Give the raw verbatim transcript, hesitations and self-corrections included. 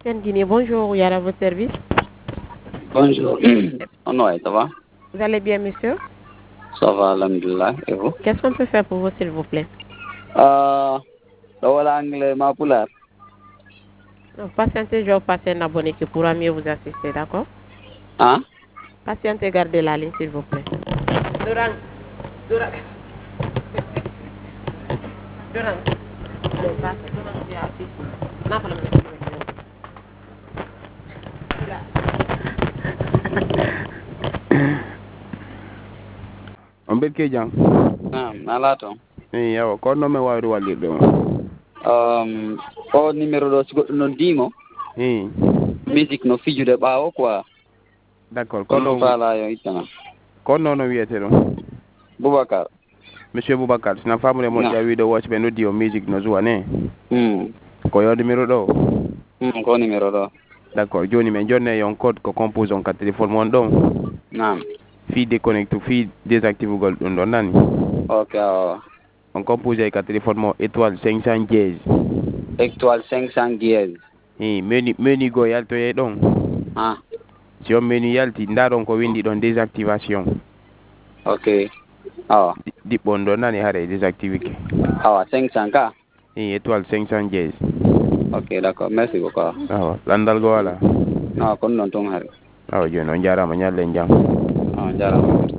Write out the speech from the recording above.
Sen Guinée, bonjour, Yara, à votre service. Bonjour. Oh non, ça va? Vous allez bien, monsieur? Ça va, alhamdulillah. Et vous? Qu'est-ce qu'on peut faire pour vous, s'il vous plaît? Euh, voilà, anglais, ma poulard. Patientez, je vais passer un abonné qui pourra mieux vous assister, d'accord? Hein? Patientez, gardez la ligne, s'il vous plaît. Durang. Durang. Durang. Durang, tu es assis. Non, pas le même. On bet ke jang Ah, nalato. eh yawa ko no me wawde wallirde on Um, o numéro do sigo no dimo. eh Musique no fijude bawo quoi. d'accord ko Kono do fala yo itana. ko no no wiete ɗum Boubacar. monsieur Boubacar sina famre mo No. ƴawi ɗo wocɓe noddi o musique no joue ne Hmm. ko yo numéro ɗo Hmm, ko numéro do. d'accord joni min jonne yon code ko compose on ka téléphone mon ɗon Naam. fi déconnecte fi désactive ugol ɗum ɗon nani Ok, oh. on compose ka téléphone mo étoile cinq cent dièse Étoile cinq cent dièse. eh menu menu go yaltoye ɗon Ah, si on menu yalti ndaɗon ko windi ɗon désactivation ok. Oh. ɗiɓɓon ɗon nani haare désactive ke Ah, cinq cent ka. eh étoile cinq cent dièse Ok, d'accord. Merci beaucoup. awa landal go wala No, kono non ton hari. awa joni on jarama ñallen jam Ah, jarama.